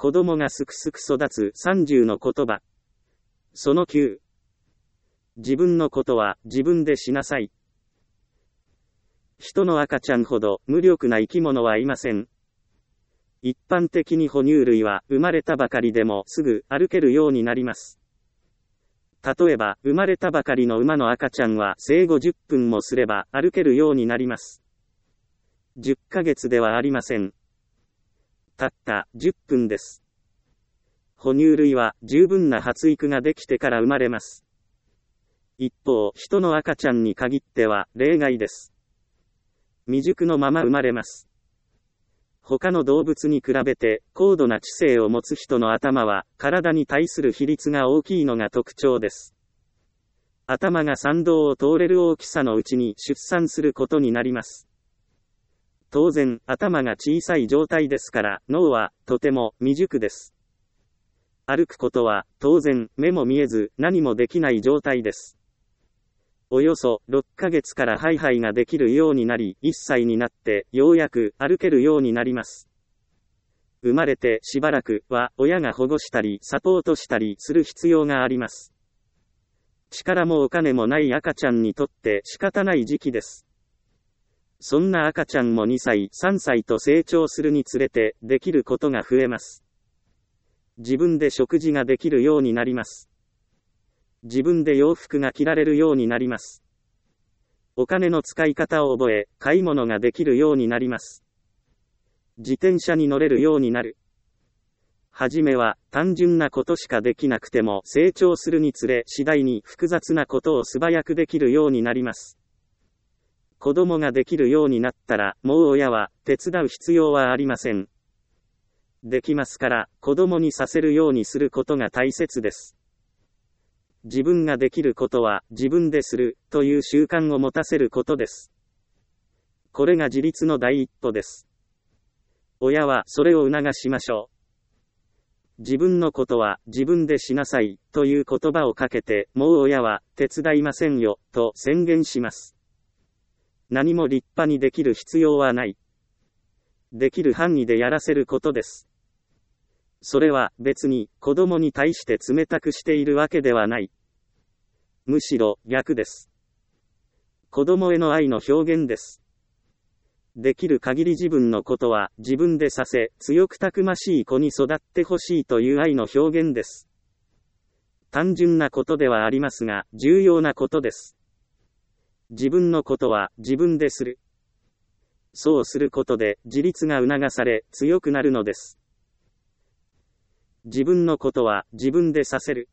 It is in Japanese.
子供がすくすく育つ30の言葉。その9。自分のことは自分でしなさい。人の赤ちゃんほど無力な生き物はいません。一般的に哺乳類は生まれたばかりでもすぐ歩けるようになります。例えば、生まれたばかりの馬の赤ちゃんは生後10分もすれば歩けるようになります。10ヶ月ではありません。たった10分です。哺乳類は十分な発育ができてから生まれます。一方、人の赤ちゃんに限っては例外です。未熟のまま生まれます。他の動物に比べて高度な知性を持つ人の頭は体に対する比率が大きいのが特徴です。頭が山道を通れる大きさのうちに出産することになります。当然、頭が小さい状態ですから脳はとても未熟です。歩くことは当然目も見えず何もできない状態です。およそ6ヶ月からハイハイができるようになり、1歳になってようやく歩けるようになります。生まれてしばらくは親が保護したりサポートしたりする必要があります。力もお金もない赤ちゃんにとって仕方ない時期です。そんな赤ちゃんも2歳、3歳と成長するにつれてできることが増えます。自分で食事ができるようになります。自分で洋服が着られるようになります。お金の使い方を覚え、買い物ができるようになります。自転車に乗れるようになる。はじめは単純なことしかできなくても成長するにつれ次第に複雑なことを素早くできるようになります。子供ができるようになったらもう親は手伝う必要はありません。できますから子供にさせるようにすることが大切です。自分ができることは自分でするという習慣を持たせることです。これが自立の第一歩です。親はそれを促しましょう。自分のことは自分でしなさいという言葉をかけて、もう親は手伝いませんよと宣言します。何も立派にできる必要はない。できる範囲でやらせることです。それは別に子供に対して冷たくしているわけではない。むしろ逆です。子供への愛の表現です。できる限り自分のことは自分でさせ、強くたくましい子に育ってほしいという愛の表現です。単純なことではありますが、重要なことです。自分のことは自分でする。そうすることで自立が促され、強くなるのです。自分のことは自分でさせる。